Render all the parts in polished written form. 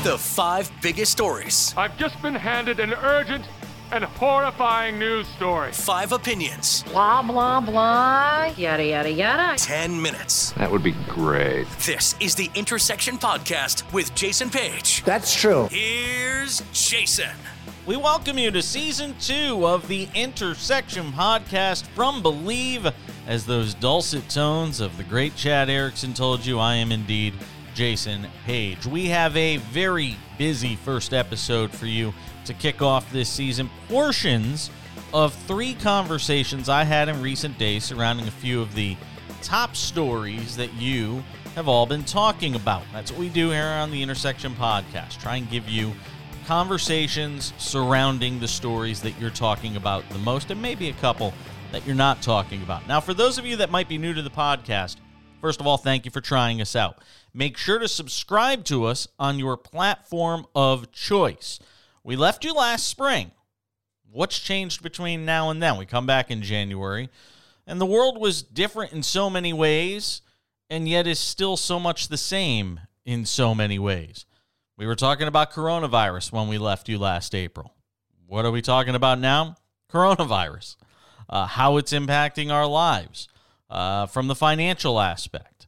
The 5 biggest stories. I've just been handed an urgent and horrifying news story. 5 opinions. Blah, blah, blah, yada, yada, yada. 10 minutes. That would be great. This is the Intersection Podcast with Jason Page. That's true. Here's Jason. We welcome you to Season 2 of the Intersection Podcast from Believe. As those dulcet tones of the great Chad Erickson told you, I am indeed Jason Page. We have a very busy first episode for you to kick off this season. Portions of 3 conversations I had in recent days surrounding a few of the top stories that you have all been talking about. That's what we do here on the Intersection Podcast. Try and give you conversations surrounding the stories that you're talking about the most, and maybe a couple that you're not talking about. Now, for those of you that might be new to the podcast, first of all, thank you for trying us out. Make sure to subscribe to us on your platform of choice. We left you last spring. What's changed between now and then? We come back in January, and the world was different in so many ways, and yet is still so much the same in so many ways. We were talking about coronavirus when we left you last April. What are we talking about now? Coronavirus. How it's impacting our lives from the financial aspect,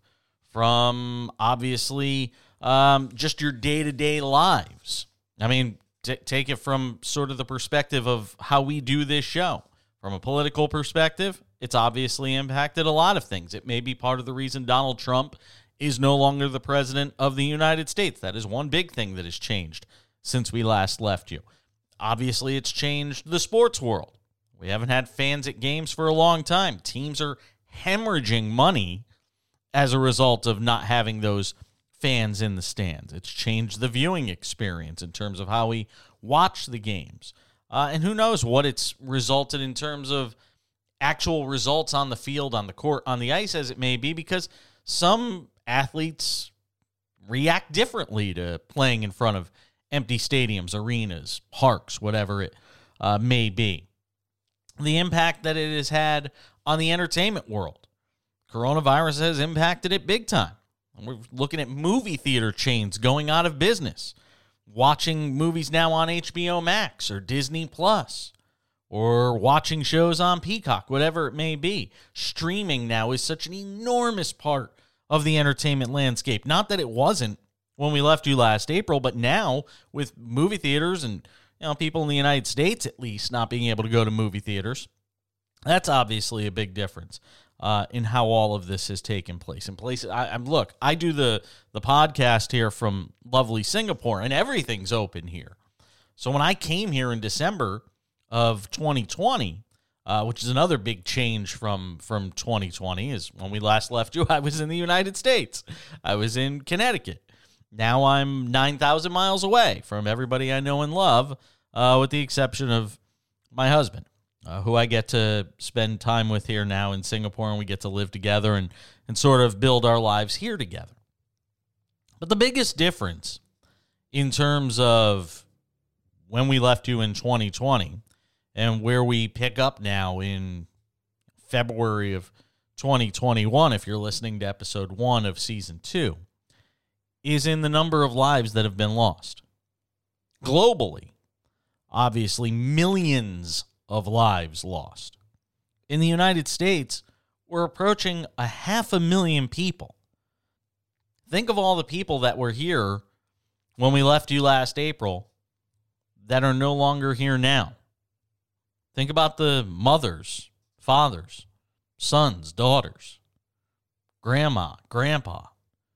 from obviously just your day-to-day lives. I mean, take it from sort of the perspective of how we do this show. From a political perspective, it's obviously impacted a lot of things. It may be part of the reason Donald Trump is no longer the president of the United States. That is one big thing that has changed since we last left you. Obviously, it's changed the sports world. We haven't had fans at games for a long time. Teams are hemorrhaging money as a result of not having those fans in the stands. It's changed the viewing experience in terms of how we watch the games. And who knows what it's resulted in terms of actual results on the field, on the court, on the ice, as it may be, because some athletes react differently to playing in front of empty stadiums, arenas, parks, whatever it may be. The impact that it has had on the entertainment world. Coronavirus has impacted it big time. We're looking at movie theater chains going out of business, watching movies now on HBO Max or Disney Plus, or watching shows on Peacock, whatever it may be. Streaming now is such an enormous part of the entertainment landscape. Not that it wasn't when we left you last April, but now with movie theaters and people in the United States, at least, not being able to go to movie theaters, that's obviously a big difference in how all of this has taken place. In places, I do the podcast here from lovely Singapore, and everything's open here. So when I came here in December of 2020, which is another big change from 2020, is when we last left you, I was in the United States. I was in Connecticut. Now I'm 9,000 miles away from everybody I know and love, with the exception of my husband, who I get to spend time with here now in Singapore, and we get to live together and sort of build our lives here together. But the biggest difference in terms of when we left you in 2020 and where we pick up now in February of 2021, if you're listening to episode 1 of season 2, is in the number of lives that have been lost. Globally, obviously, millions of lives lost. In the United States, we're approaching 500,000 people. Think of all the people that were here when we left you last April that are no longer here now. Think about the mothers, fathers, sons, daughters, grandma, grandpa,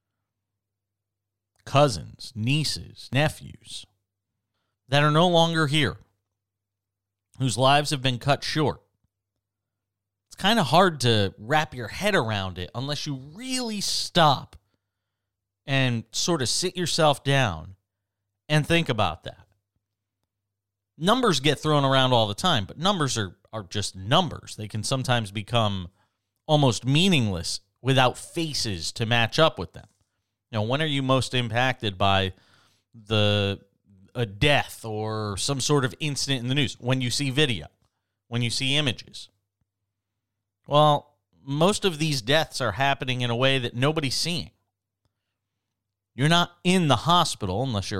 cousins, nieces, nephews that are no longer here, whose lives have been cut short. It's kind of hard to wrap your head around it unless you really stop and sort of sit yourself down and think about that. Numbers get thrown around all the time, but numbers are just numbers. They can sometimes become almost meaningless without faces to match up with them. When are you most impacted by a death or some sort of incident in the news? When you see video, when you see images. Well, most of these deaths are happening in a way that nobody's seeing. You're not in the hospital unless you're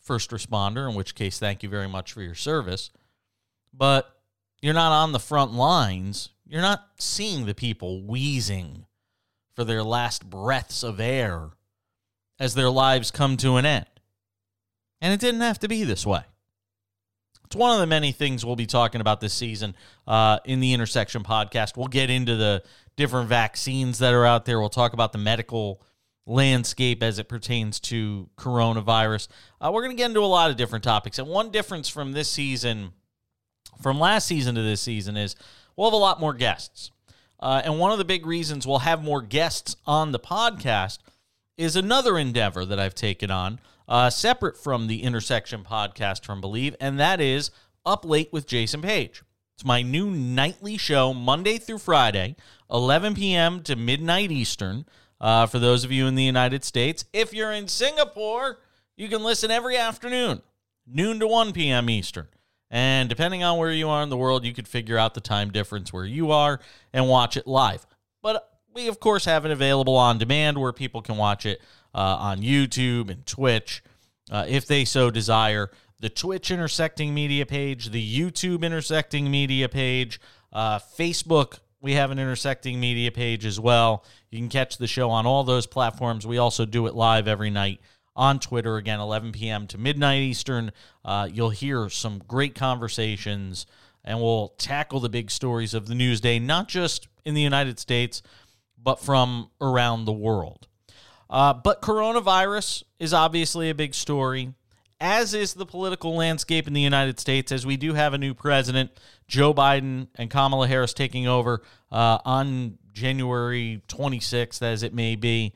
first responder, in which case, thank you very much for your service. But you're not on the front lines. You're not seeing the people wheezing for their last breaths of air as their lives come to an end. And it didn't have to be this way. It's one of the many things we'll be talking about this season in the Intersection podcast. We'll get into the different vaccines that are out there. We'll talk about the medical landscape as it pertains to coronavirus. We're going to get into a lot of different topics. And one difference from this season, from last season to this season, is we'll have a lot more guests. And one of the big reasons we'll have more guests on the podcast is another endeavor that I've taken on, separate from the Intersection podcast from Believe, and that is Up Late with Jason Page. It's my new nightly show, Monday through Friday, 11 p.m. to midnight Eastern, for those of you in the United States. If you're in Singapore, you can listen every afternoon, noon to 1 p.m. Eastern. And depending on where you are in the world, you could figure out the time difference where you are and watch it live. But we, of course, have it available on demand where people can watch it on YouTube and Twitch, if they so desire. The Twitch Intersecting Media page, the YouTube Intersecting Media page, Facebook, we have an Intersecting Media page as well. You can catch the show on all those platforms. We also do it live every night on Twitter, again, 11 p.m. to midnight Eastern. You'll hear some great conversations, and we'll tackle the big stories of the news day, not just in the United States, but from around the world. But coronavirus is obviously a big story, as is the political landscape in the United States, as we do have a new president, Joe Biden and Kamala Harris taking over on January 26th, as it may be,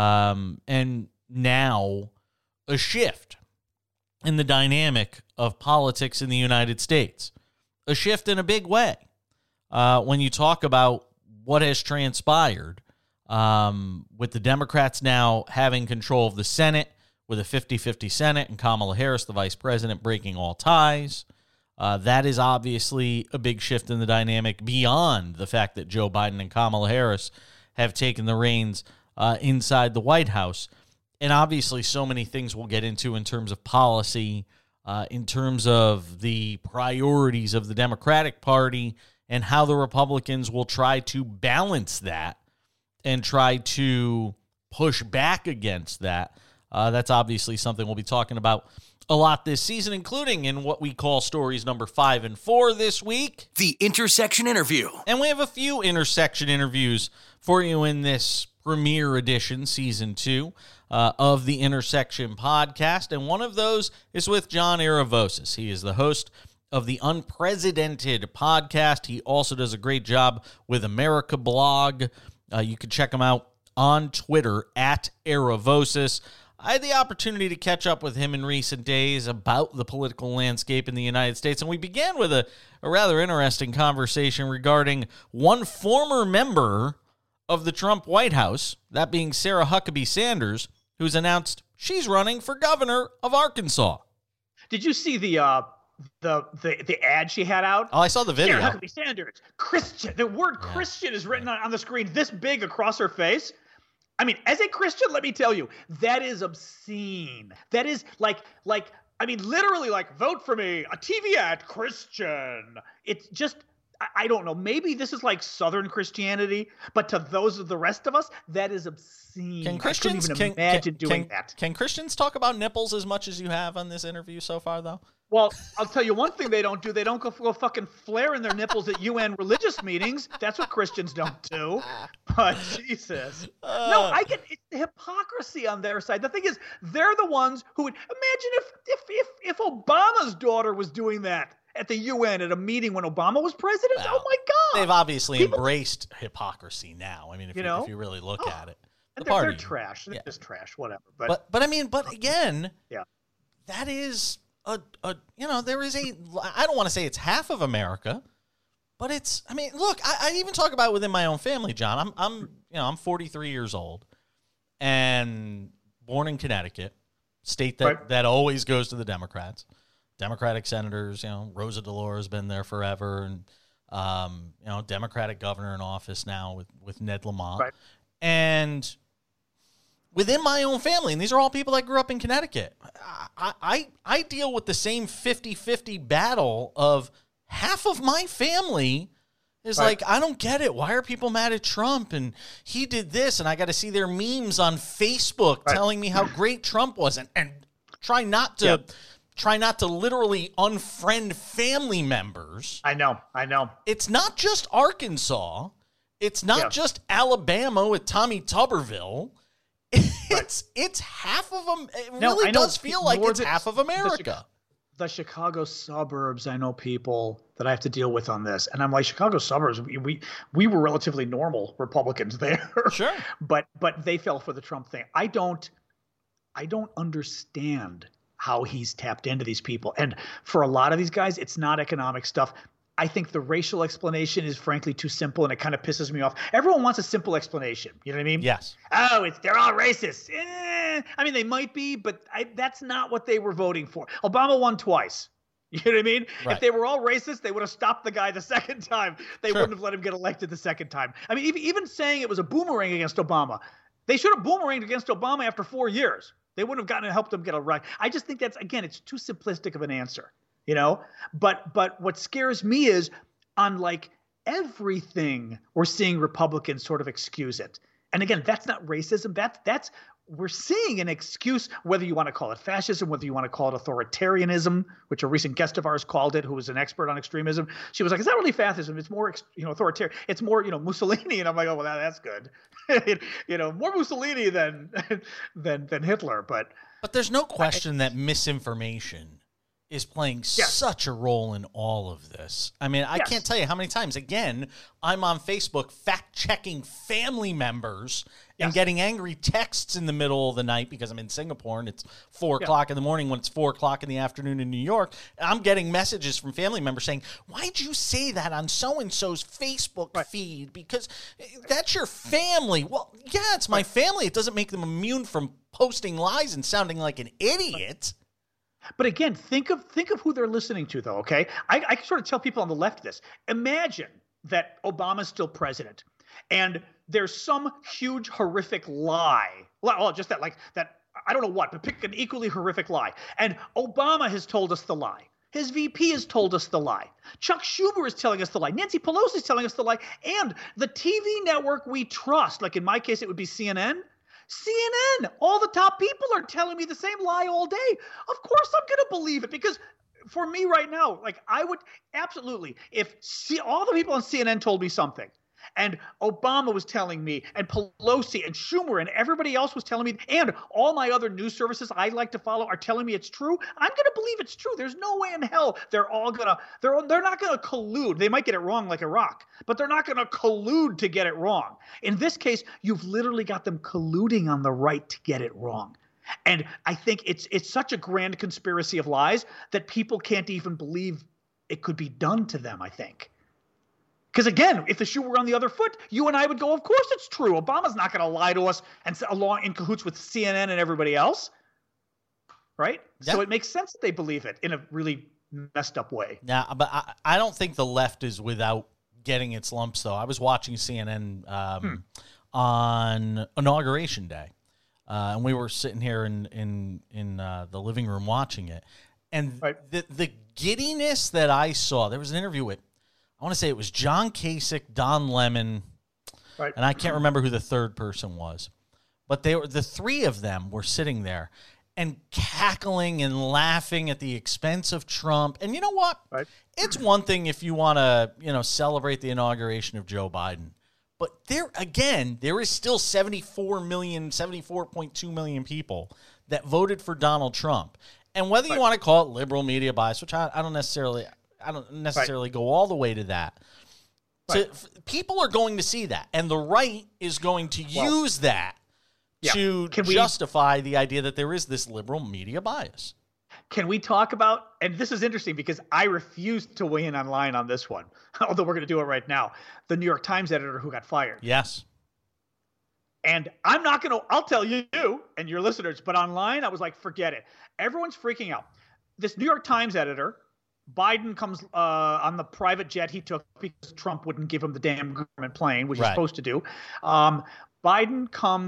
and now a shift in the dynamic of politics in the United States. A shift in a big way. When you talk about what has transpired, with the Democrats now having control of the Senate, with a 50-50 Senate, and Kamala Harris, the vice president, breaking all ties. That is obviously a big shift in the dynamic beyond the fact that Joe Biden and Kamala Harris have taken the reins inside the White House. And obviously so many things we'll get into in terms of policy, in terms of the priorities of the Democratic Party, and how the Republicans will try to balance that and try to push back against that. That's obviously something we'll be talking about a lot this season, including in what we call stories number 5 and 4 this week. The Intersection Interview. And we have a few Intersection interviews for you in this premiere edition, Season 2, of the Intersection podcast. And one of those is with John Aravosis. He is the host of the Unprecedented podcast. He also does a great job with America Blog. You can check him out on Twitter at Aravosis. I had the opportunity to catch up with him in recent days about the political landscape in the United States, and we began with a rather interesting conversation regarding one former member of the Trump White House, that being Sarah Huckabee Sanders, who's announced she's running for governor of Arkansas. Did you see the ad she had out? Oh, I saw the video. Sarah Huckabee Sanders, Christian. The word Christian is written on the screen this big across her face. I mean, as a Christian, let me tell you, that is obscene. That is literally like, vote for me, a TV ad, Christian. It's just, I don't know. Maybe this is like Southern Christianity, but to those of the rest of us, that is obscene. Can Christians, I couldn't even imagine doing that. Can Christians talk about nipples as much as you have on this interview so far, though? Well, I'll tell you one thing they don't do. They don't go fucking flaring their nipples at UN religious meetings. That's what Christians don't do. But Jesus. No, I get it's the hypocrisy on their side. The thing is, they're the ones who would imagine if Obama's daughter was doing that at the UN at a meeting when Obama was president. Well, oh my God. They've obviously embraced hypocrisy now. I mean, if you really look at it. They're trash. They're just trash, whatever. But again, yeah. That is there is I don't want to say it's half of America, but it's, I mean, look, I even talk about it within my own family, John. I'm 43 years old and born in Connecticut, state that always goes to the Democrats. Democratic senators, Rosa DeLauro has been there forever, and Democratic governor in office now with Ned Lamont. Right. And within my own family, and these are all people that grew up in Connecticut, I deal with the same 50-50 battle of half of my family is like, I don't get it. Why are people mad at Trump? And he did this, and I got to see their memes on Facebook telling me how great Trump was, and try not to literally unfriend family members. I know. It's not just Arkansas. It's not just Alabama with Tommy Tuberville. It's half of them. It really does feel like it's half of America. The Chicago suburbs, I know people that I have to deal with on this. And I'm like, Chicago suburbs, we were relatively normal Republicans there. Sure. But they fell for the Trump thing. I don't understand how he's tapped into these people. And for a lot of these guys, it's not economic stuff. I think the racial explanation is frankly too simple, and it kind of pisses me off. Everyone wants a simple explanation. You know what I mean? Yes. Oh, they're all racist. I mean, they might be, but that's not what they were voting for. Obama won twice. You know what I mean? Right. If they were all racist, they would have stopped the guy the second time. They wouldn't have let him get elected the second time. I mean, even saying it was a boomerang against Obama, they should have boomeranged against Obama after 4 years. They wouldn't have gotten to help him get elected. I just think that's, again, it's too simplistic of an answer. You know, but what scares me is on like everything we're seeing Republicans sort of excuse it. And again, that's not racism. That's we're seeing an excuse, whether you want to call it fascism, whether you want to call it authoritarianism, which a recent guest of ours called it, who was an expert on extremism. She was like, it's not really fascism. It's more, authoritarian. It's more, Mussolini. And I'm like, oh, well, that's good. More Mussolini than Hitler. But there's no question that misinformation is playing such a role in all of this. I mean, I can't tell you how many times, again, I'm on Facebook fact-checking family members and getting angry texts in the middle of the night because I'm in Singapore and it's 4 o'clock in the morning when it's 4 o'clock in the afternoon in New York. And I'm getting messages from family members saying, why'd you say that on so-and-so's Facebook feed? Because that's your family. Well, yeah, it's my family. It doesn't make them immune from posting lies and sounding like an idiot. But again, think of who they're listening to, though, okay? I can sort of tell people on the left this. Imagine that Obama's still president, and there's some huge, horrific lie. Well, just that, I don't know what, but pick an equally horrific lie. And Obama has told us the lie. His VP has told us the lie. Chuck Schumer is telling us the lie. Nancy Pelosi is telling us the lie. And the TV network we trust, like in my case, it would be CNN, all the top people are telling me the same lie all day. Of course I'm going to believe it, because for me right now, like I would absolutely, if all the people on CNN told me something and Obama was telling me and Pelosi and Schumer and everybody else was telling me and all my other news services I like to follow are telling me it's true, I'm going to believe it's true. There's no way in hell they're not going to collude. They might get it wrong like Iraq, but they're not going to collude to get it wrong. In this case, you've literally got them colluding on the right to get it wrong. And I think it's such a grand conspiracy of lies that people can't even believe it could be done to them, I think. Because again, if the shoe were on the other foot, you and I would go, of course it's true. Obama's not going to lie to us and along in cahoots with CNN and everybody else. Right? Yeah. So it makes sense that they believe it in a really messed up way. Yeah, but I don't think the left is without getting its lumps, though. I was watching CNN on Inauguration Day, and we were sitting here in the living room watching it. And the giddiness that I saw, there was an interview with, I want to say it was John Kasich, Don Lemon, and I can't remember who the third person was. But the three of them were sitting there and cackling and laughing at the expense of Trump. And you know what? Right. It's one thing if you want to, celebrate the inauguration of Joe Biden. But there is still 74.2 million people that voted for Donald Trump. And whether you want to call it liberal media bias, which I don't necessarily go all the way to that. So people are going to see that, and the right is going to use that to justify the idea that there is this liberal media bias. Can we talk about, and this is interesting because I refuse to weigh in online on this one, although we're going to do it right now, the New York Times editor who got fired. Yes. And I'm not going to, I'll tell you and your listeners, but online I was like, forget it. Everyone's freaking out. This New York Times editor, Biden comes on the private jet he took because Trump wouldn't give him the damn government plane, which he's supposed to do. Biden comes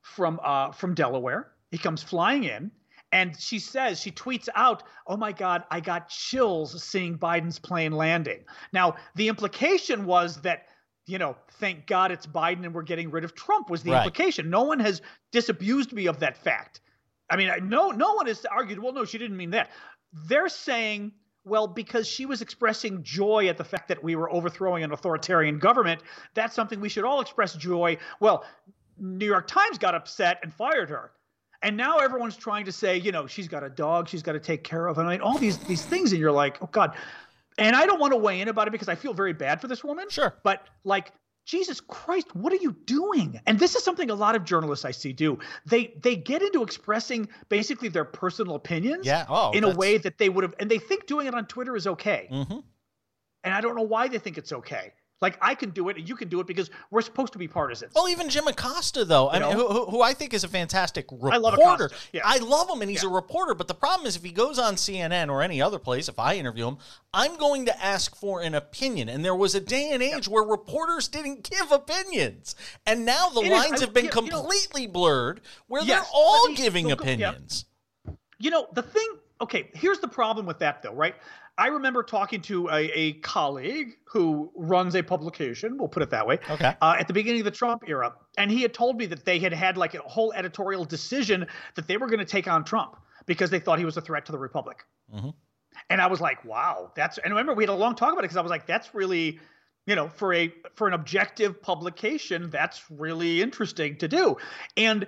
from Delaware. He comes flying in, and she tweets out, "Oh my God, I got chills seeing Biden's plane landing." Now, the implication was that, thank God it's Biden and we're getting rid of Trump was the implication. No one has disabused me of that fact. I mean, no one has argued, well, no, she didn't mean that. They're saying, well, because she was expressing joy at the fact that we were overthrowing an authoritarian government, that's something we should all express joy. Well, New York Times got upset and fired her. And now everyone's trying to say, she's got a dog she's got to take care of. And I mean, all these things, and you're like, oh, God. And I don't want to weigh in about it because I feel very bad for this woman. Sure. But Jesus Christ, what are you doing? And this is something a lot of journalists I see do. They get into expressing basically their personal opinions in a way that they would have, and they think doing it on Twitter is okay. Mm-hmm. And I don't know why they think it's okay. Like, I can do it and you can do it because we're supposed to be partisans. Well, even Jim Acosta, though, I mean, who I think is a fantastic reporter. I love Acosta. Yeah. I love him, and he's a reporter. But the problem is, if he goes on CNN or any other place, if I interview him, I'm going to ask for an opinion. And there was a day and age where reporters didn't give opinions. And now the lines have been completely blurred where they're all giving opinions. The thing, okay, here's the problem with that, though, right? I remember talking to a colleague who runs a publication, we'll put it that way, at the beginning of the Trump era. And he had told me that they had like a whole editorial decision that they were going to take on Trump because they thought he was a threat to the Republic. Mm-hmm. And I was like, wow, and remember we had a long talk about it because I was like, that's really, for an objective publication, that's really interesting to do. And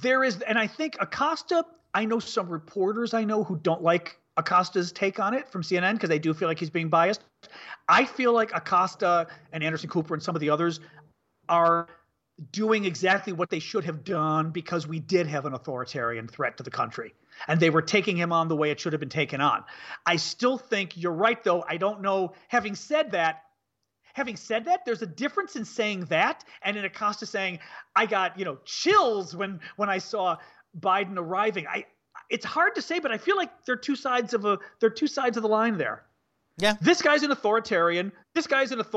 I think Acosta, I know some reporters who don't like Acosta's take on it from CNN because they do feel like he's being biased. I feel like Acosta and Anderson Cooper and some of the others are doing exactly what they should have done because we did have an authoritarian threat to the country. And they were taking him on the way it should have been taken on. I still think you're right, though. I don't know. Having said that, there's a difference in saying that and in Acosta saying, I got, chills when I saw Biden arriving. It's hard to say, but I feel like they're two sides of the line there. Yeah. This guy's an authoritarian. He's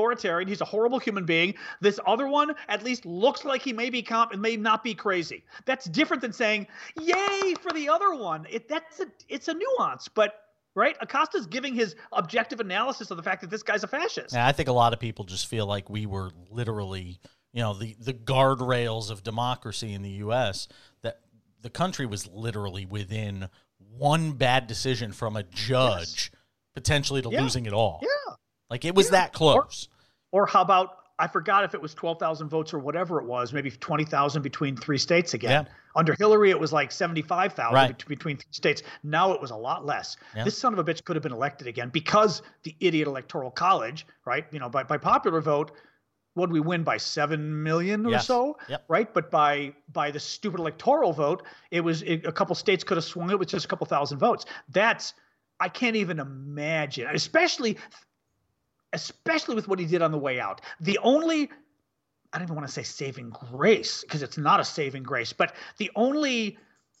a horrible human being. This other one at least looks like he may be and may not be crazy. That's different than saying, yay for the other one. It's a nuance, but right? Acosta's giving his objective analysis of the fact that this guy's a fascist. Yeah, I think a lot of people just feel like we were literally, the guardrails of democracy in the U.S., that the country was literally within one bad decision from a judge potentially to losing it all. Yeah. Like it was that close. Or how about, I forgot if it was 12,000 votes or whatever it was, maybe 20,000 between three states again. Yeah. Under Hillary, it was like 75,000 between three states. Now it was a lot less. Yeah. This son of a bitch could have been elected again because the idiot Electoral College, right? By popular vote, would we win by 7 million or so? Yep. Right. But by the stupid electoral vote, a couple states could have swung it with just a couple thousand votes. I can't even imagine, especially with what he did on the way out. The only, I don't even want to say saving grace because it's not a saving grace, but the only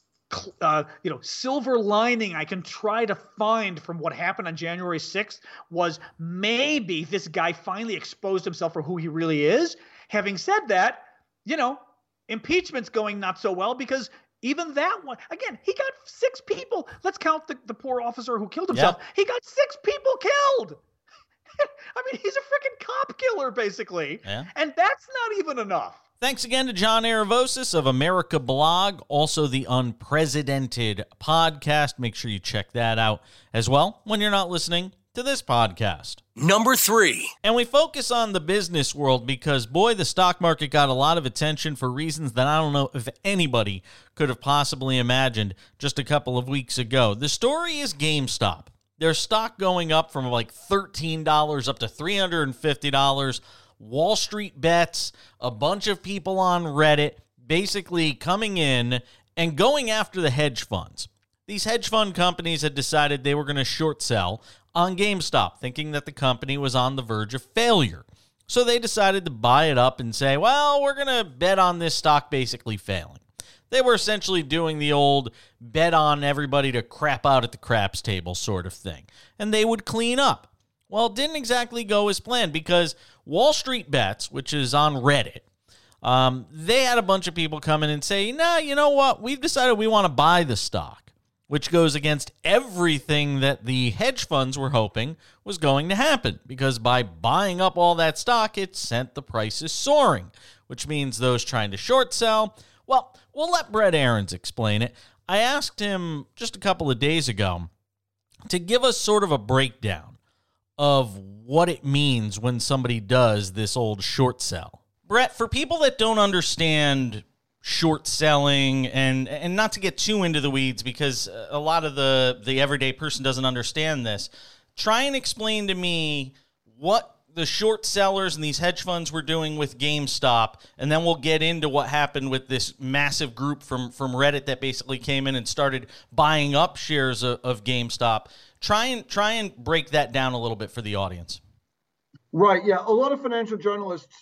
silver lining I can try to find from what happened on January 6th was maybe this guy finally exposed himself for who he really is. Having said that, impeachment's going not so well because even that one, again, he got 6 people. Let's count the poor officer who killed himself. Yeah. He got 6 people killed. I mean, he's a freaking cop killer, basically. Yeah. And that's not even enough. Thanks again to John Aravosis of America Blog, also the Unprecedented podcast. Make sure you check that out as well when you're not listening to this podcast. Number 3. And we focus on the business world because, boy, the stock market got a lot of attention for reasons that I don't know if anybody could have possibly imagined just a couple of weeks ago. The story is GameStop. Their stock going up from like $13 up to $350. Wall Street bets, a bunch of people on Reddit basically coming in and going after the hedge funds. These hedge fund companies had decided they were going to short sell on GameStop, thinking that the company was on the verge of failure. So they decided to buy it up and say, well, we're going to bet on this stock basically failing. They were essentially doing the old bet on everybody to crap out at the craps table sort of thing. And they would clean up. Well, it didn't exactly go as planned because Wall Street Bets, which is on Reddit, They had a bunch of people come in and say, nah, you know what? We've decided we want to buy the stock, which goes against everything that the hedge funds were hoping was going to happen, because by buying up all that stock, it sent the prices soaring, which means those trying to short sell, well, we'll let Brett Arends explain it. I asked him just a couple of days ago to give us sort of a breakdown of what it means when somebody does this old short sell. Brett, for people that don't understand short selling, and not to get too into the weeds because a lot of the everyday person doesn't understand this, try and explain to me what the short sellers and these hedge funds were doing with GameStop, and then we'll get into what happened with this massive group from Reddit that basically came in and started buying up shares of GameStop. Try and break that down a little bit for the audience. Right, yeah. A lot of financial journalists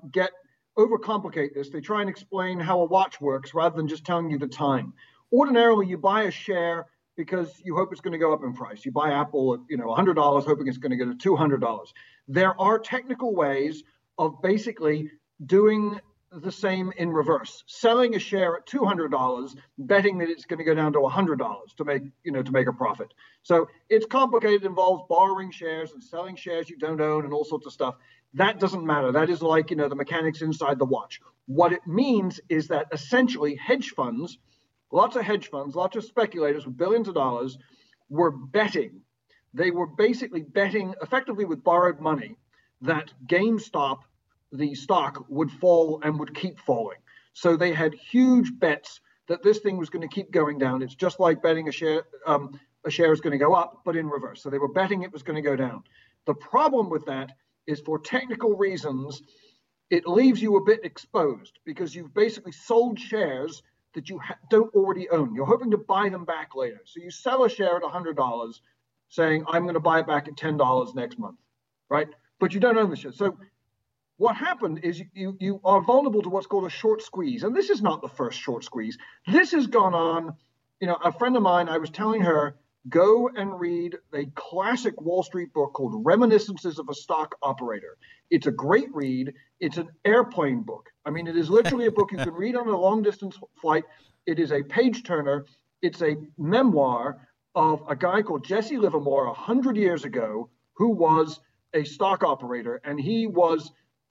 overcomplicate this. They try and explain how a watch works rather than just telling you the time. Ordinarily, you buy a share because you hope it's going to go up in price. You buy Apple at $100, hoping it's going to go to $200. There are technical ways of basically doing the same in reverse, selling a share at $200, betting that it's going to go down to $100 to make a profit. So it's complicated. It involves borrowing shares and selling shares you don't own and all sorts of stuff. That doesn't matter. That is like, the mechanics inside the watch. What it means is that essentially hedge funds, lots of speculators with billions of dollars were betting. They were basically betting effectively with borrowed money that GameStop, the stock, would fall and would keep falling. So they had huge bets that this thing was going to keep going down. It's just like betting a share is going to go up, but in reverse. So they were betting it was going to go down. The problem with that is, for technical reasons, it leaves you a bit exposed because you've basically sold shares that you don't already own. You're hoping to buy them back later. So you sell a share at $100 saying, I'm going to buy it back at $10 next month, right? But you don't own the share. So what happened is you are vulnerable to what's called a short squeeze. And this is not the first short squeeze. This has gone on. A friend of mine, I was telling her, go and read a classic Wall Street book called Reminiscences of a Stock Operator. It's a great read. It's an airplane book. I mean, it is literally a book you can read on a long distance flight. It is a page turner. It's a memoir of a guy called Jesse Livermore 100 years ago, who was a stock operator. And he was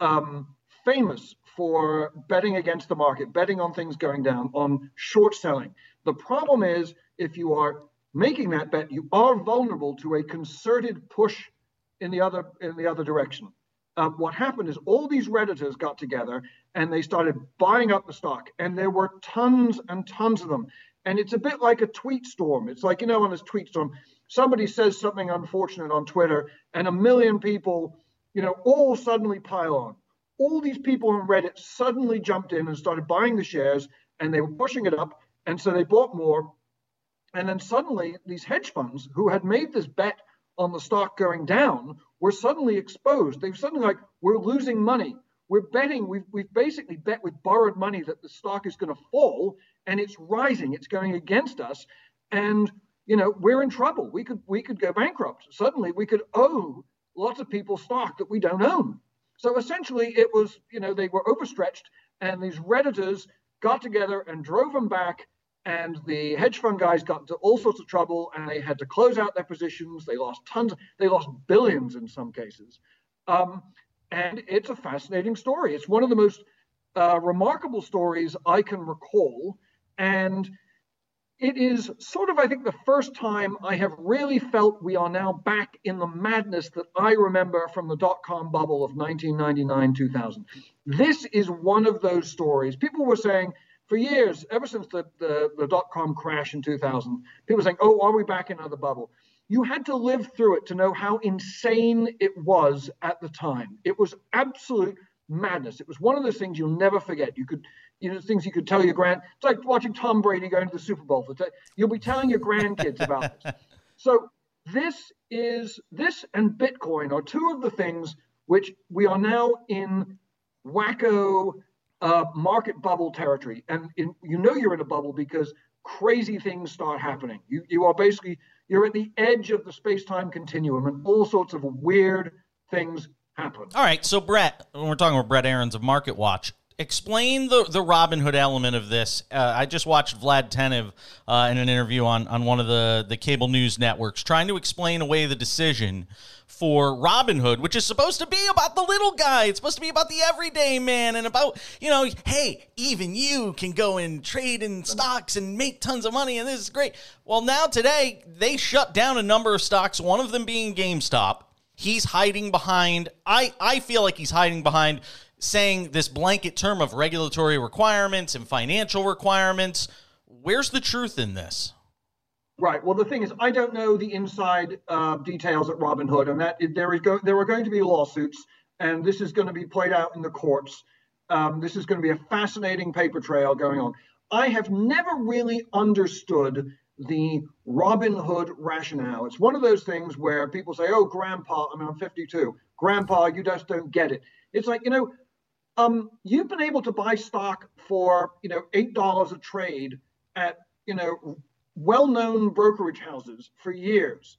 famous for betting against the market, betting on things going down, on short selling. The problem is, if you are making that bet, you are vulnerable to a concerted push in the other direction. What happened is all these Redditors got together and they started buying up the stock, and there were tons and tons of them. And it's a bit like a tweet storm. It's like, on this tweet storm, somebody says something unfortunate on Twitter and 1 million people, all suddenly pile on. All these people on Reddit suddenly jumped in and started buying the shares, and they were pushing it up. And so they bought more. And then suddenly these hedge funds who had made this bet on the stock going down were suddenly exposed. They were suddenly like, we're losing money. We're betting, we've basically bet with borrowed money that the stock is going to fall, and it's rising. It's going against us. And, we're in trouble. We could go bankrupt. Suddenly we could owe lots of people stock that we don't own. So essentially it was, they were overstretched, and these Redditors got together and drove them back. And the hedge fund guys got into all sorts of trouble, and they had to close out their positions. They lost they lost billions in some cases. And it's a fascinating story. It's one of the most remarkable stories I can recall. And it is sort of, I think, the first time I have really felt we are now back in the madness that I remember from the dot-com bubble of 1999, 2000. This is one of those stories. People were saying, for years, ever since the dot-com crash in 2000, people were saying, oh, are we back in another bubble? You had to live through it to know how insane it was at the time. It was absolute madness. It was one of those things you'll never forget. Things you could tell your it's like watching Tom Brady going to the Super Bowl. You'll be telling your grandkids about this. So this and Bitcoin are two of the things which we are now in wacko market bubble territory. And you're in a bubble because crazy things start happening. You're at the edge of the space-time continuum, and all sorts of weird things happen. All right, so Brett, when we're talking about Brett Arends of Market Watch, Explain the Robinhood element of this. I just watched Vlad Tenev in an interview on one of the cable news networks trying to explain away the decision for Robinhood, which is supposed to be about the little guy. It's supposed to be about the everyday man and about, hey, even you can go and trade in stocks and make tons of money, and this is great. Well, now today, they shut down a number of stocks, one of them being GameStop. He's hiding behind, I feel like he's hiding behind saying this blanket term of regulatory requirements and financial requirements. Where's the truth in this? Right. Well, the thing is, I don't know the inside details at Robinhood, and that there are going to be lawsuits, and this is going to be played out in the courts. This is going to be a fascinating paper trail going on. I have never really understood the Robinhood rationale. It's one of those things where people say, "Oh, Grandpa," I'm 52. Grandpa, you just don't get it. It's like, you've been able to buy stock for, $8 a trade at, well-known brokerage houses for years.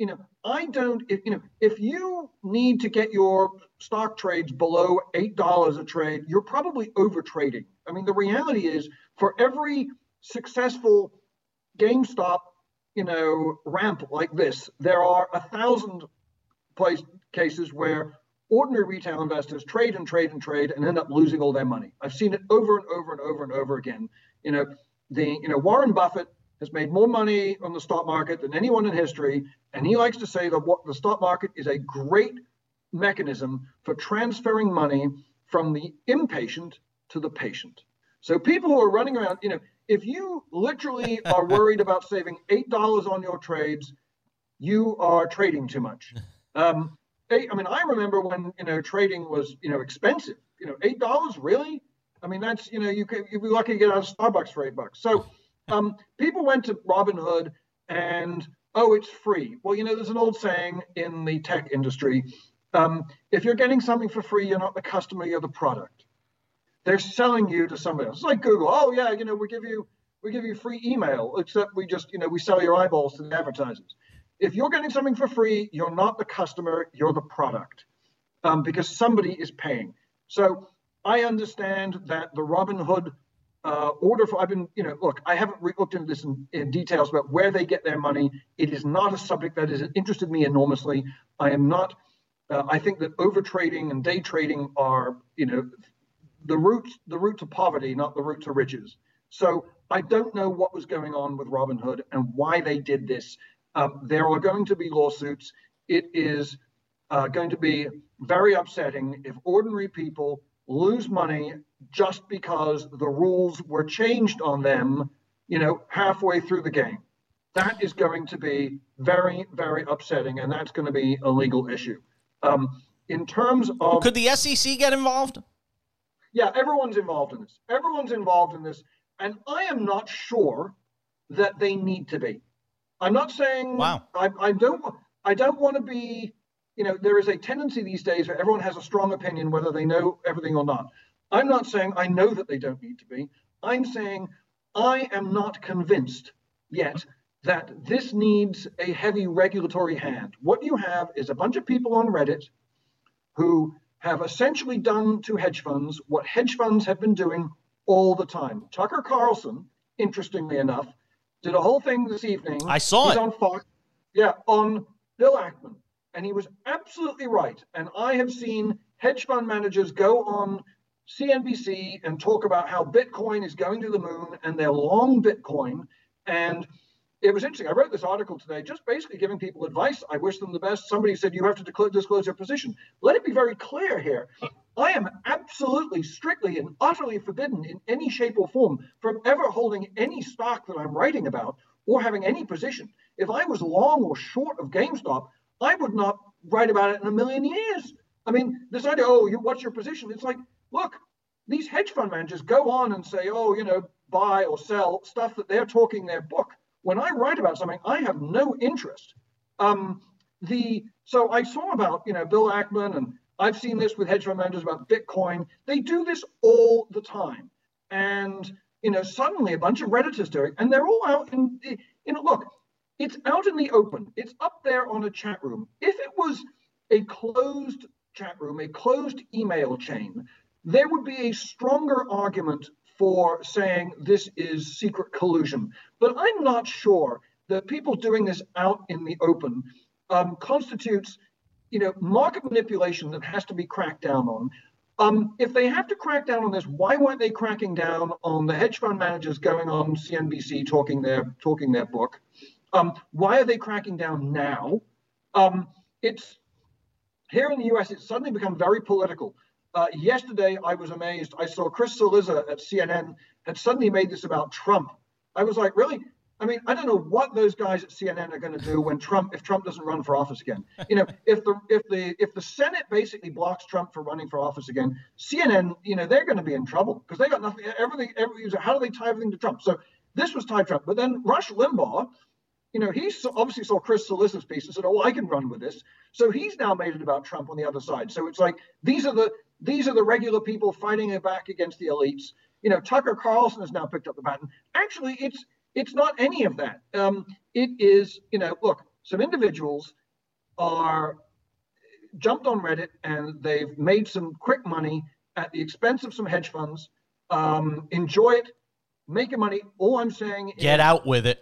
If you need to get your stock trades below $8 a trade, you're probably over trading. I mean, the reality is, for every successful GameStop, ramp like this, there are 1,000 cases where ordinary retail investors trade and trade and trade and end up losing all their money. I've seen it over and over and over and over again. Warren Buffett has made more money on the stock market than anyone in history, and he likes to say that the stock market is a great mechanism for transferring money from the impatient to the patient. So people who are running around, if you literally are worried about saving $8 on your trades, you are trading too much. I remember when, trading was, expensive. $8, really? I mean, that's, you'd be lucky to get out of Starbucks for $8. So people went to Robinhood and, it's free. Well, there's an old saying in the tech industry, if you're getting something for free, you're not the customer, you're the product. They're selling you to somebody else. It's like Google. Oh, yeah, we give you free email, except we just, we sell your eyeballs to the advertisers. If you're getting something for free, you're not the customer, you're the product, because somebody is paying. So I understand that the Robinhood I haven't looked into this in details about where they get their money. It is not a subject that has interested me enormously. I am not, I think that overtrading and day trading are, the route to poverty, not the route to riches. So I don't know what was going on with Robinhood and why they did this. There are going to be lawsuits. It is going to be very upsetting if ordinary people lose money just because the rules were changed on them, halfway through the game. That is going to be very, very upsetting, and that's going to be a legal issue. In terms of... Could the SEC get involved? Yeah, everyone's involved in this. Everyone's involved in this, and I am not sure that they need to be. I'm not saying... Wow. I don't want to be... there is a tendency these days where everyone has a strong opinion whether they know everything or not. I'm not saying I know that they don't need to be. I'm saying I am not convinced yet that this needs a heavy regulatory hand. What you have is a bunch of people on Reddit who have essentially done to hedge funds what hedge funds have been doing all the time. Tucker Carlson, interestingly enough, did a whole thing this evening. I saw it. On Fox. Yeah, on Bill Ackman. And he was absolutely right. And I have seen hedge fund managers go on CNBC and talk about how Bitcoin is going to the moon and they're long Bitcoin. And it was interesting. I wrote this article today just basically giving people advice. I wish them the best. Somebody said you have to disclose your position. Let it be very clear here. I am absolutely, strictly, and utterly forbidden in any shape or form from ever holding any stock that I'm writing about or having any position. If I was long or short of GameStop, I would not write about it in a million years. I mean, this idea, what's your position? It's like, look, these hedge fund managers go on and say, buy or sell stuff that they're talking their book. When I write about something, I have no interest. So I saw about, Bill Ackman, and I've seen this with hedge fund managers about Bitcoin. They do this all the time. And, suddenly a bunch of Redditors do it, and they're all out in, look, it's out in the open. It's up there on a chat room. If it was a closed chat room, a closed email chain, there would be a stronger argument for saying this is secret collusion. But I'm not sure that people doing this out in the open constitutes, market manipulation that has to be cracked down on. If they have to crack down on this, why weren't they cracking down on the hedge fund managers going on CNBC talking their book? Why are they cracking down now? It's here in the U.S. It's suddenly become very political. Yesterday, I was amazed. I saw Chris Cillizza at CNN had suddenly made this about Trump. I was like, really? I mean, I don't know what those guys at CNN are going to do if Trump doesn't run for office again. If the Senate basically blocks Trump from running for office again, CNN, they're going to be in trouble because they got nothing. Everything. How do they tie everything to Trump? So this was tied to Trump. But then Rush Limbaugh, he obviously saw Chris Cillizza's piece and said, "Oh, I can run with this." So he's now made it about Trump on the other side. So it's like these are the regular people fighting back against the elites. Tucker Carlson has now picked up the baton. Actually, it's not any of that. It is, look, some individuals are jumped on Reddit and they've made some quick money at the expense of some hedge funds. Enjoy it, make your money. All I'm saying is get out with it.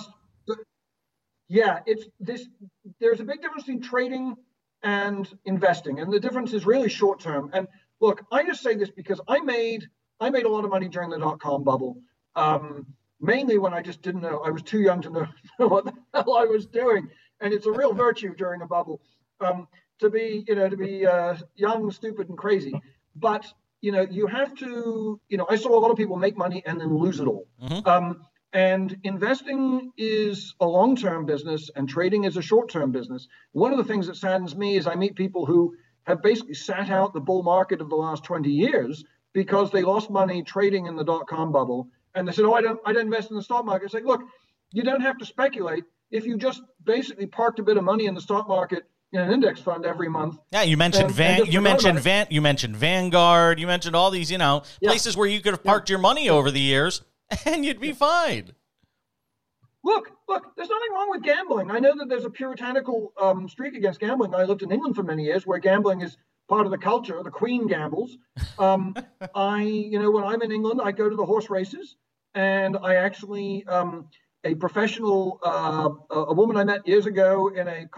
It's this. There's a big difference between trading and investing, and the difference is really short term. And look, I just say this because I made a lot of money during the .com bubble. Mainly when I just didn't know. I was too young to know what the hell I was doing. And it's a real virtue during a bubble to be young, stupid, and crazy. But, you have to, I saw a lot of people make money and then lose it all. Mm-hmm. And investing is a long-term business and trading is a short-term business. One of the things that saddens me is I meet people who have basically sat out the bull market of the last 20 years because they lost money trading in the .com bubble. And they said, "Oh, I don't invest in the stock market." It's like, look, you don't have to speculate. If you just basically parked a bit of money in the stock market in an index fund every month. Yeah, you mentioned you mentioned Vanguard, you mentioned all these, places where you could have parked your money over the years and you'd be fine. Look, there's nothing wrong with gambling. I know that there's a puritanical streak against gambling. I lived in England for many years where gambling is part of the culture. The Queen gambles. When I'm in England, I go to the horse races. And I actually, a professional, a woman I met years ago in a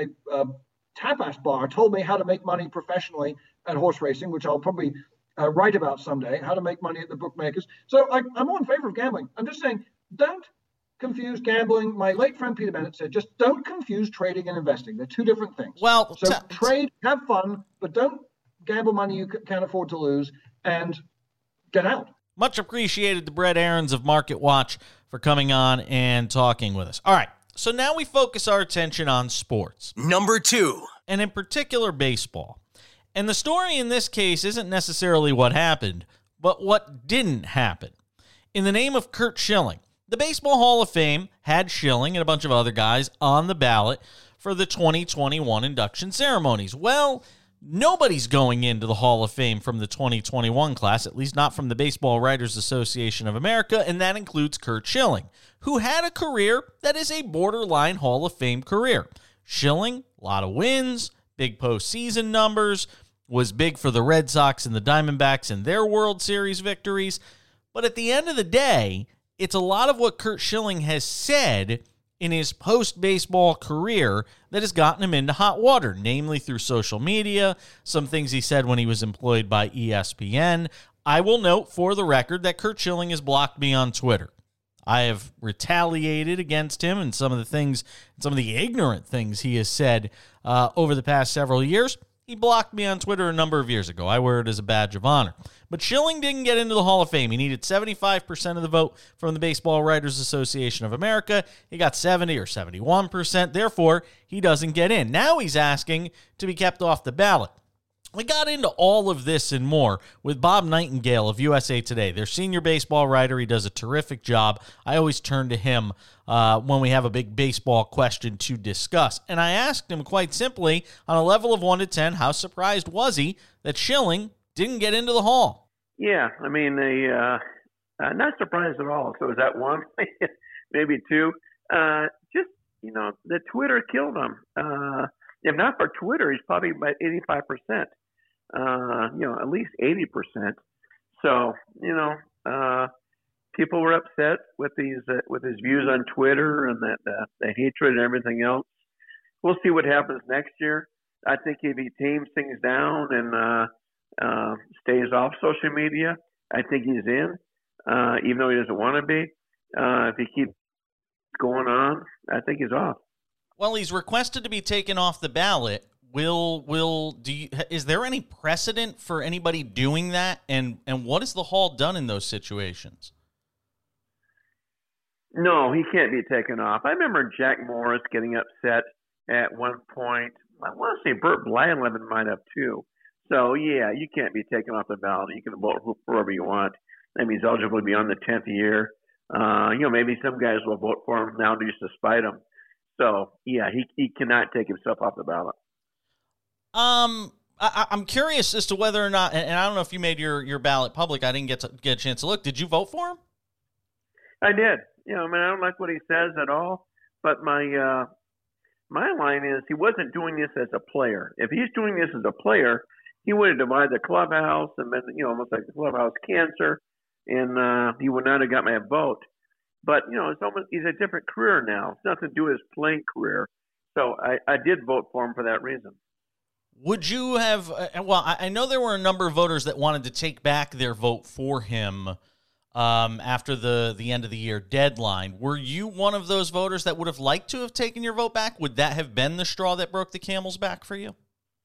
tapas bar told me how to make money professionally at horse racing, which I'll probably write about someday, how to make money at the bookmakers. So I'm all in favor of gambling. I'm just saying, don't confuse gambling. My late friend Peter Bennett said, just don't confuse trading and investing. They're two different things. Well, so trade, have fun, but don't gamble money you can't afford to lose and get out. Much appreciated to Brett Aarons of Market Watch for coming on and talking with us. All right, so now we focus our attention on sports. Number 2. And in particular, baseball. And the story in this case isn't necessarily what happened, but what didn't happen. In the name of Curt Schilling, the Baseball Hall of Fame had Schilling and a bunch of other guys on the ballot for the 2021 induction ceremonies. Well, nobody's going into the Hall of Fame from the 2021 class, at least not from the Baseball Writers Association of America, and that includes Curt Schilling, who had a career that is a borderline Hall of Fame career. Schilling, a lot of wins, big postseason numbers, was big for the Red Sox and the Diamondbacks and their World Series victories. But at the end of the day, it's a lot of what Curt Schilling has said in his post-baseball career that has gotten him into hot water, namely through social media, some things he said when he was employed by ESPN. I will note for the record that Curt Schilling has blocked me on Twitter. I have retaliated against him and some of the ignorant things he has said over the past several years. He blocked me on Twitter a number of years ago. I wear it as a badge of honor. But Schilling didn't get into the Hall of Fame. He needed 75% of the vote from the Baseball Writers Association of America. He got 70 or 71%. Therefore, he doesn't get in. Now he's asking to be kept off the ballot. We got into all of this and more with Bob Nightingale of USA Today, their senior baseball writer. He does a terrific job. I always turn to him when we have a big baseball question to discuss. And I asked him quite simply, on a level of 1 to 10, how surprised was he that Schilling didn't get into the Hall? Yeah, I mean, not surprised at all. So is that 1? Maybe 2? The Twitter killed him. If not for Twitter, he's probably about 85%. at least 80%. So, people were upset with his views on Twitter and the hatred and everything else. We'll see what happens next year. I think if he tames things down and stays off social media, I think he's in, even though he doesn't want to be. If he keeps going on, I think he's off. Well, he's requested to be taken off the ballot. Is there any precedent for anybody doing that? And what has the Hall done in those situations? No, he can't be taken off. I remember Jack Morris getting upset at one point. I want to say Burt Blyleven might have too. So, yeah, you can't be taken off the ballot. You can vote for whoever you want. That means eligible to be on the 10th year. Maybe some guys will vote for him now just to spite him. So, yeah, he cannot take himself off the ballot. I'm curious as to whether or not, and I don't know if you made your ballot public. I didn't get a chance to look. Did you vote for him? I did. I don't like what he says at all. But my line is he wasn't doing this as a player. If he's doing this as a player, he would have divided the clubhouse and been, almost like the clubhouse cancer, and he would not have got my vote. But, he's a different career now. It's nothing to do with his playing career. So I did vote for him for that reason. Would you have, I know there were a number of voters that wanted to take back their vote for him after the end of the year deadline. Were you one of those voters that would have liked to have taken your vote back? Would that have been the straw that broke the camel's back for you?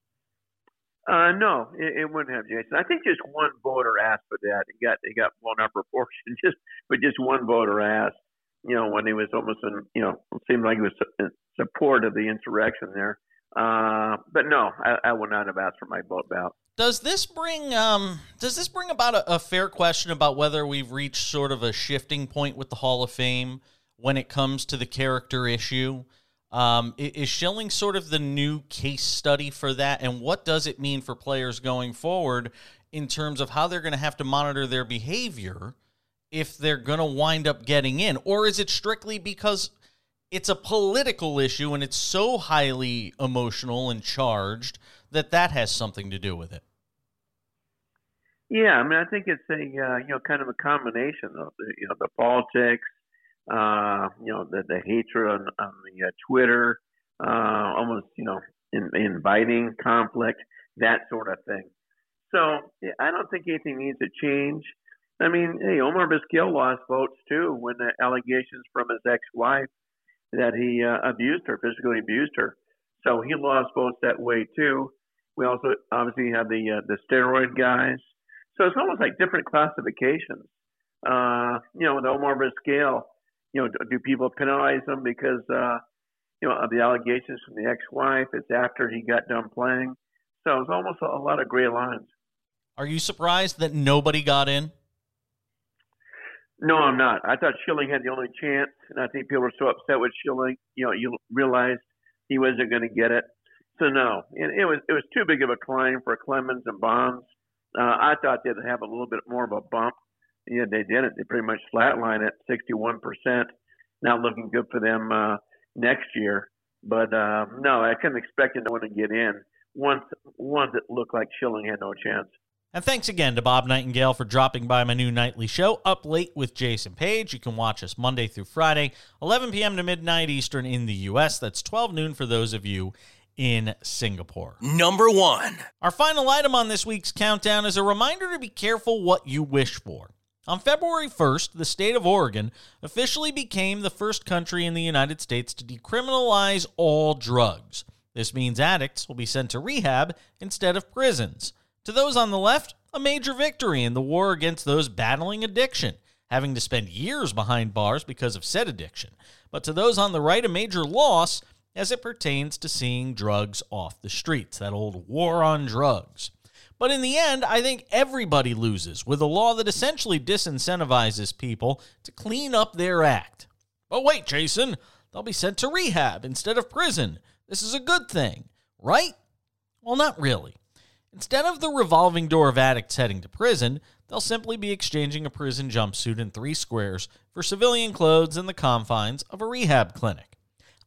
No, it wouldn't have, Jason. I think just one voter asked for that. It got blown out of proportion. Just one voter asked. When he was almost it seemed like he was in support of the insurrection there. But no, I would not have asked for my vote back. Does this bring about a fair question about whether we've reached sort of a shifting point with the Hall of Fame when it comes to the character issue? Is Schilling sort of the new case study for that? And what does it mean for players going forward in terms of how they're going to have to monitor their behavior if they're going to wind up getting in? Or is it strictly because it's a political issue and it's so highly emotional and charged that has something to do with it? Yeah, I think it's a kind of a combination of the politics, the hatred on the Twitter, almost inviting conflict, that sort of thing. So I don't think anything needs to change. Omar Vizquel lost votes too when the allegations from his ex-wife that he physically abused her. So he lost votes that way too. We also obviously have the steroid guys. So it's almost like different classifications. With Omar Vizquel, do people penalize him because of the allegations from the ex-wife? It's after he got done playing. So it's almost a lot of gray lines. Are you surprised that nobody got in? No, I'm not. I thought Schilling had the only chance, and I think people were so upset with Schilling, you realized he wasn't going to get it. So no, it was too big of a climb for Clemens and Bonds. I thought they'd have a little bit more of a bump. Yeah, they didn't. They pretty much flatlined at 61%. Not looking good for them next year. But no, I couldn't expect anyone to get in once it looked like Schilling had no chance. And thanks again to Bob Nightingale for dropping by my new nightly show, Up Late with Jason Page. You can watch us Monday through Friday, 11 p.m. to midnight Eastern in the U.S. That's 12 noon for those of you in Singapore. Number 1. Our final item on this week's countdown is a reminder to be careful what you wish for. On February 1st, the state of Oregon officially became the first country in the United States to decriminalize all drugs. This means addicts will be sent to rehab instead of prisons. To those on the left, a major victory in the war against those battling addiction, having to spend years behind bars because of said addiction. But to those on the right, a major loss as it pertains to seeing drugs off the streets, that old war on drugs. But in the end, I think everybody loses with a law that essentially disincentivizes people to clean up their act. But wait, Jason, they'll be sent to rehab instead of prison. This is a good thing, right? Well, not really. Instead of the revolving door of addicts heading to prison, they'll simply be exchanging a prison jumpsuit and 3 squares for civilian clothes in the confines of a rehab clinic.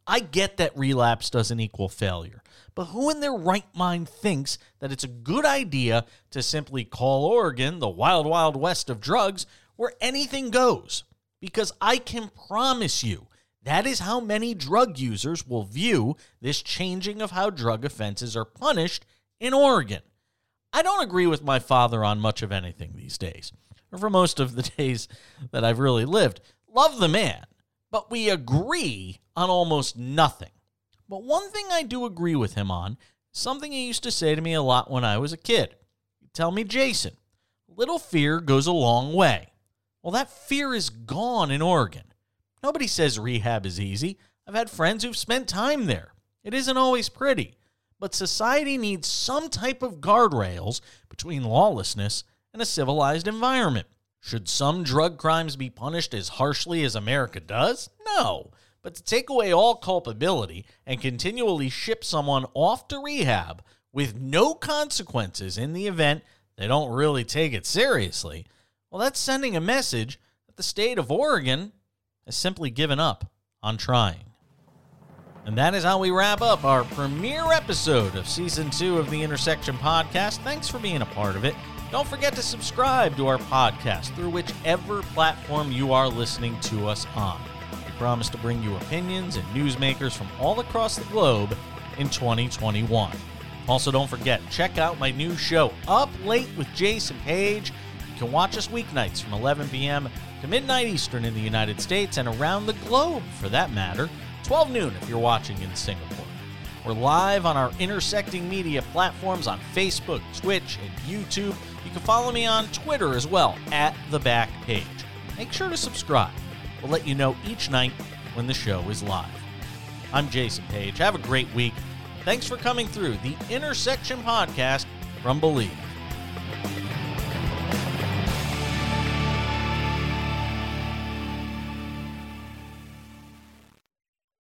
I get that relapse doesn't equal failure, but who in their right mind thinks that it's a good idea to simply call Oregon the wild, wild west of drugs where anything goes? Because I can promise you, that is how many drug users will view this changing of how drug offenses are punished in Oregon. I don't agree with my father on much of anything these days, or for most of the days that I've really lived. Love the man, but we agree on almost nothing. But one thing I do agree with him on, something he used to say to me a lot when I was a kid. He'd tell me, Jason, little fear goes a long way. Well, that fear is gone in Oregon. Nobody says rehab is easy. I've had friends who've spent time there. It isn't always pretty. But society needs some type of guardrails between lawlessness and a civilized environment. Should some drug crimes be punished as harshly as America does? No. But to take away all culpability and continually ship someone off to rehab with no consequences in the event they don't really take it seriously, well, that's sending a message that the state of Oregon has simply given up on trying. And that is how we wrap up our premiere episode of Season 2 of the Intersection Podcast. Thanks for being a part of it. Don't forget to subscribe to our podcast through whichever platform you are listening to us on. We promise to bring you opinions and newsmakers from all across the globe in 2021. Also, don't forget, check out my new show, Up Late with Jason Page. You can watch us weeknights from 11 p.m. to midnight Eastern in the United States and around the globe, for that matter. 12 noon if you're watching in Singapore. We're live on our intersecting media platforms on Facebook, Twitch, and YouTube. You can follow me on Twitter as well, @TheBackPage. Make sure to subscribe. We'll let you know each night when the show is live. I'm Jason Page. Have a great week. Thanks for coming through the Intersection Podcast from Believe.